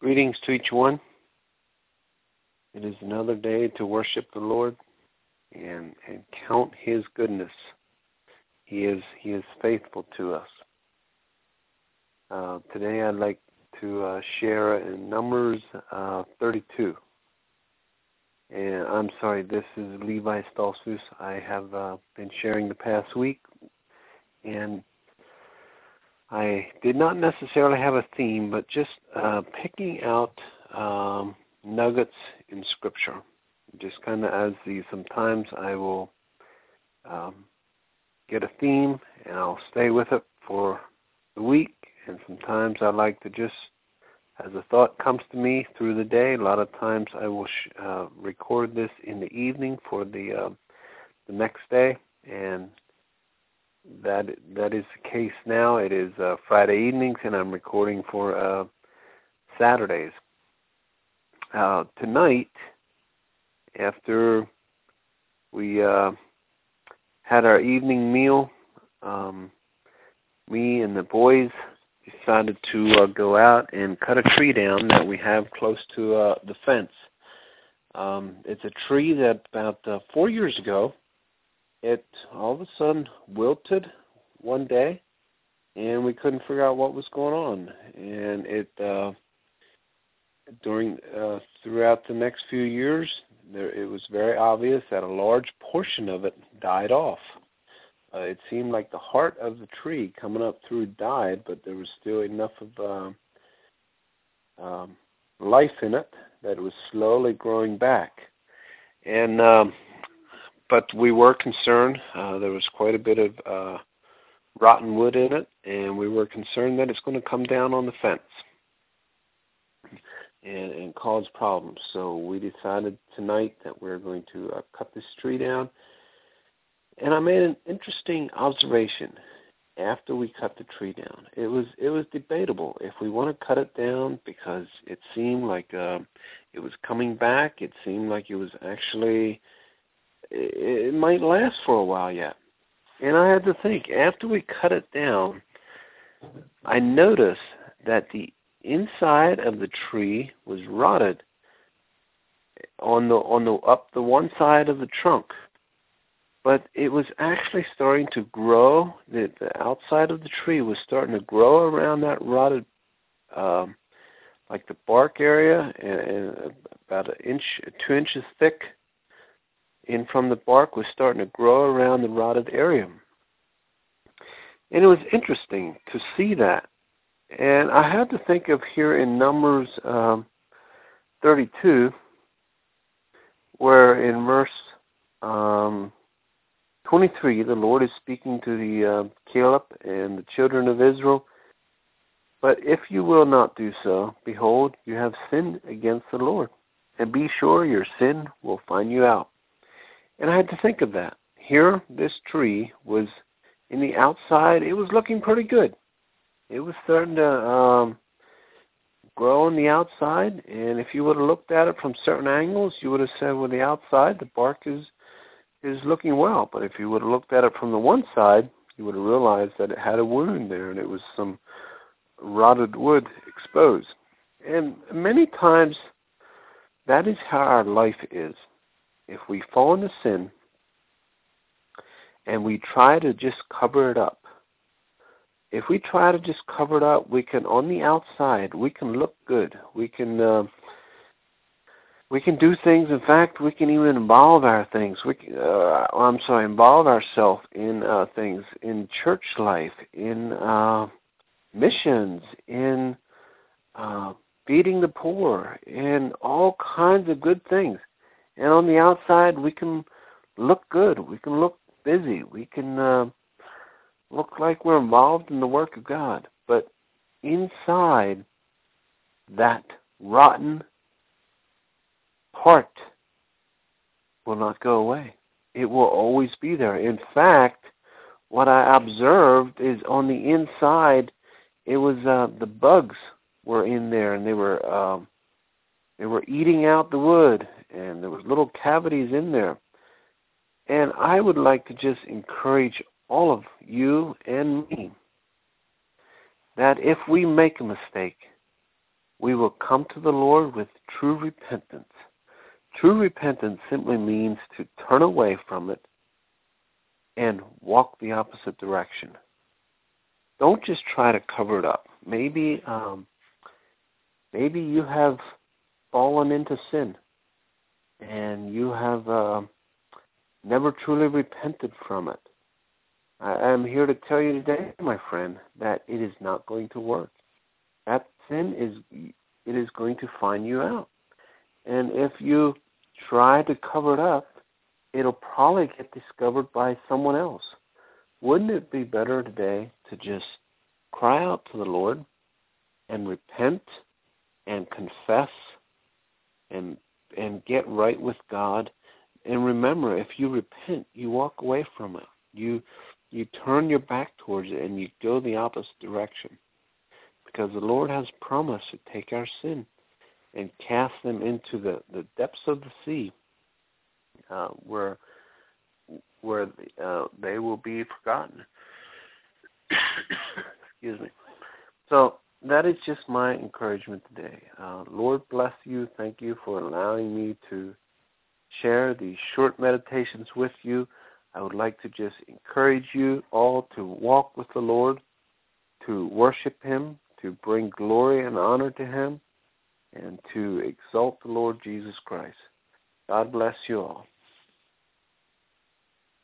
Greetings to each one. It is another day to worship the Lord and count His goodness. He is faithful to us. Today I'd like to share in Numbers 32. And I'm sorry, this is Levi Stoltzfus. I have been sharing the past week, and I did not necessarily have a theme, but just picking out nuggets in Scripture. Just kind of sometimes I will get a theme and I'll stay with it for the week, and sometimes I like to just, as a thought comes to me through the day, a lot of times I will record this in the evening for the next day, and that is the case now. It is Friday evenings, and I'm recording for Saturdays. Tonight, after we had our evening meal, me and the boys decided to go out and cut a tree down that we have close to the fence. It's a tree that about 4 years ago, it all of a sudden wilted one day, and we couldn't figure out what was going on. And it throughout the next few years, it was very obvious that a large portion of it died off. It seemed like the heart of the tree coming up through died, but there was still enough of life in it that it was slowly growing back. And but we were concerned. There was quite a bit of rotten wood in it, and we were concerned that it's going to come down on the fence and cause problems. So we decided tonight that we're going to cut this tree down. And I made an interesting observation after we cut the tree down. It was debatable if we want to cut it down, because it seemed like it was coming back. It seemed like it was actually, it might last for a while yet. And I had to think, after we cut it down, I noticed that the inside of the tree was rotted on the one side of the trunk. But it was actually starting to grow. The outside of the tree was starting to grow around that rotted, like the bark area, and about 2 inches thick in from the bark was starting to grow around the rotted area. And it was interesting to see that. And I had to think of here in Numbers 32, where in verse 23, the Lord is speaking to the Caleb and the children of Israel. But if you will not do so, behold, you have sinned against the Lord, and be sure your sin will find you out. And I had to think of that. Here, this tree was in the outside. It was looking pretty good. It was starting to grow on the outside, and if you would have looked at it from certain angles, you would have said, well, the outside, the bark is looking well. But if you would have looked at it from the one side, you would have realized that it had a wound there, and it was some rotted wood exposed. And many times, that is how our life is. If we fall into sin, and we try to just cover it up, if we try to just cover it up, we can, on the outside, we can look good. We can do things. In fact, we can even involve involve ourselves in things, in church life, in missions, in feeding the poor, in all kinds of good things. And on the outside, we can look good. We can look busy. We can look like we're involved in the work of God. But inside, that rotten part will not go away. It will always be there. In fact, what I observed is on the inside, it was the bugs were in there, and they were eating out the wood, and there was little cavities in there. And I would like to just encourage all of you and me that if we make a mistake, we will come to the Lord with true repentance. True repentance simply means to turn away from it and walk the opposite direction. Don't just try to cover it up. Maybe you have fallen into sin and you have never truly repented from it. I am here to tell you today, my friend, that it is not going to work. That sin is going to find you out. And if you try to cover it up, it'll probably get discovered by someone else. Wouldn't it be better today to just cry out to the Lord and repent and confess and get right with God? And remember, if you repent, you walk away from it. You turn your back towards it and you go the opposite direction. Because the Lord has promised to take our sin and cast them into the depths of the sea, where they will be forgotten. Excuse me. So that is just my encouragement today. Lord bless you. Thank you for allowing me to share these short meditations with you. I would like to just encourage you all to walk with the Lord, to worship Him, to bring glory and honor to Him, and to exalt the Lord Jesus Christ. God bless you all.